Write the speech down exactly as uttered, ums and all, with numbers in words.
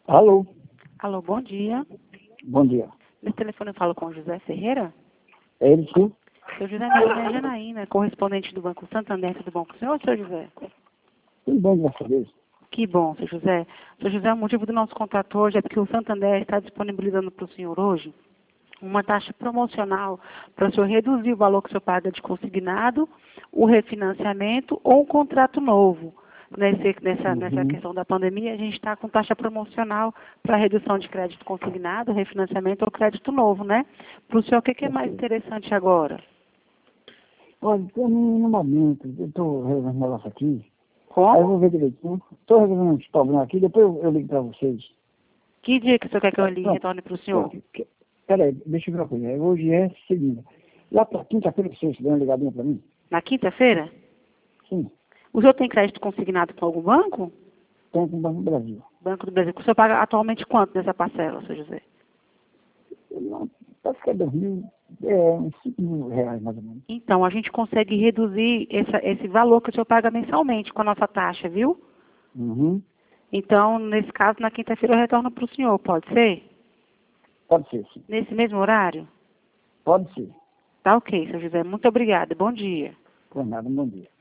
Alô, Alô, bom dia. bom dia. Nesse telefone eu falo com o José Ferreira. É ele sim? Seu José, meu nome é Janaína, correspondente do Banco Santander. Tudo bom com o senhor, seu José? Tudo bom, graças a Deus. Que bom, seu José. Seu José, o motivo do nosso contato hoje é porque o Santander está disponibilizando para o senhor hoje uma taxa promocional para o senhor reduzir o valor que o senhor paga de consignado, o refinanciamento ou um contrato novo. Nesse, nessa, nessa Uhum. questão da pandemia, a gente está com taxa promocional para redução de crédito consignado, refinanciamento ou crédito novo, né? Para o senhor, o que, que é mais interessante agora? Olha, pra mim, no momento, eu estou resolvendo um negócio aqui, aí eu Como? vou ver direitinho. Estou resolvendo uns problemas aqui, depois eu, eu ligo para vocês. Que dia que o senhor quer que eu Tá, lhe pronto. retorne para o senhor? Peraí, deixa eu ver uma coisa. Hoje é segunda. Lá para quinta-feira vocês dão uma ligadinha para mim? Na quinta-feira? Sim, O senhor tem crédito consignado com algum banco? tem com o Banco do Brasil. Banco do Brasil. O senhor paga atualmente quanto nessa parcela, seu José? Não, parece que é dois mil, é uns cinco mil reais mais ou menos. Então, a gente consegue reduzir essa, esse valor que o senhor paga mensalmente com a nossa taxa, viu? Uhum. Então, nesse caso, na quinta-feira eu retorno para o senhor, pode ser? Pode ser, sim. Nesse mesmo horário? Pode ser. Tá ok, seu José. Muito obrigada. Bom dia. Por nada, um bom dia.